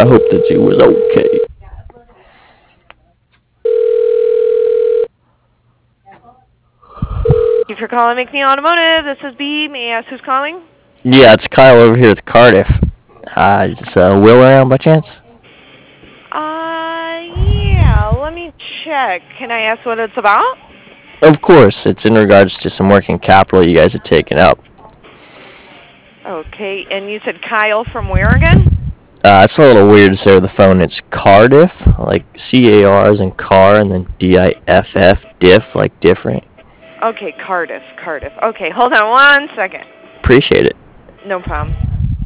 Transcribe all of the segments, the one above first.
I hope that you was okay. Thank you for calling McNeil Automotive. This is B. May I ask who's calling? Yeah, it's Kyle over here with Cardiff. Is Will around by chance? Yeah, let me check. Can I ask what it's about? Of course, it's in regards to some working capital you guys have taken up. Okay, and you said Kyle from where again? It's a little weird to say over the phone. It's Cardiff, like C-A-R as in car, and then D-I-F-F, diff, like different. Okay, Cardiff. Okay, hold on 1 second. Appreciate it. No problem.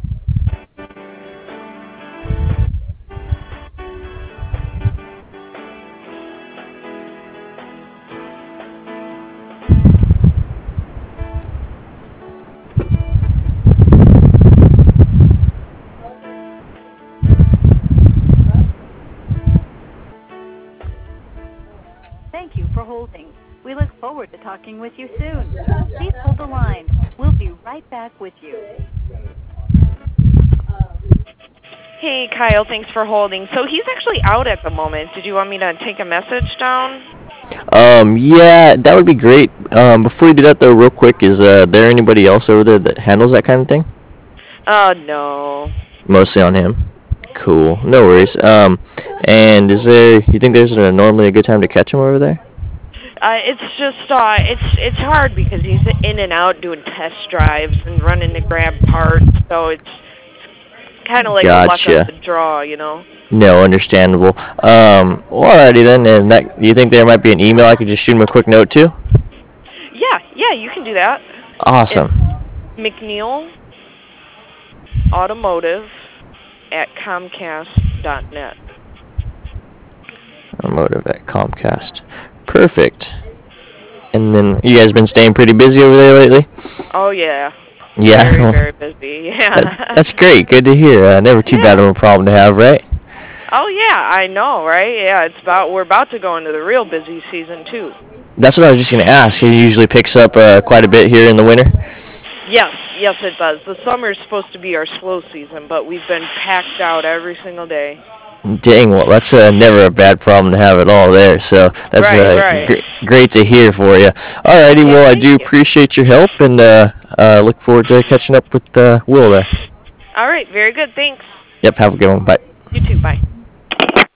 Thank you for holding. We look forward to talking with you soon. Please hold the line. We'll be right back with you. Hey, Kyle, thanks for holding. So he's actually out at the moment. Did you want me to take a message down? Yeah, that would be great. Before you do that, though, real quick, is there anybody else over there that handles that kind of thing? Oh, no. Mostly on him. Cool. No worries. And you think there's normally a good time to catch him over there? It's just, it's hard because he's in and out doing test drives and running to grab parts, so it's kind of like a luck of the draw, you know? No, understandable. Well, alrighty then. And you think there might be an email I could just shoot him a quick note to? Yeah, you can do that. Awesome. It's McNeil Automotive at Comcast.net. Automotive at Comcast. Perfect. And then you guys been staying pretty busy over there lately? Oh, yeah. Yeah. Very busy. Yeah. That's great. Good to hear. Never too bad of a problem to have, right? Oh, yeah, I know, right? Yeah, we're about to go into the real busy season, too. That's what I was just going to ask. It usually picks up quite a bit here in the winter? Yes, it does. The summer's supposed to be our slow season, but we've been packed out every single day. Dang, well, that's never a bad problem to have at all there. So that's right. Great to hear for you. Alrighty, well, I do appreciate your help, and look forward to catching up with Will there. All right, very good. Thanks. Yep, have a good one. Bye. You too. Bye.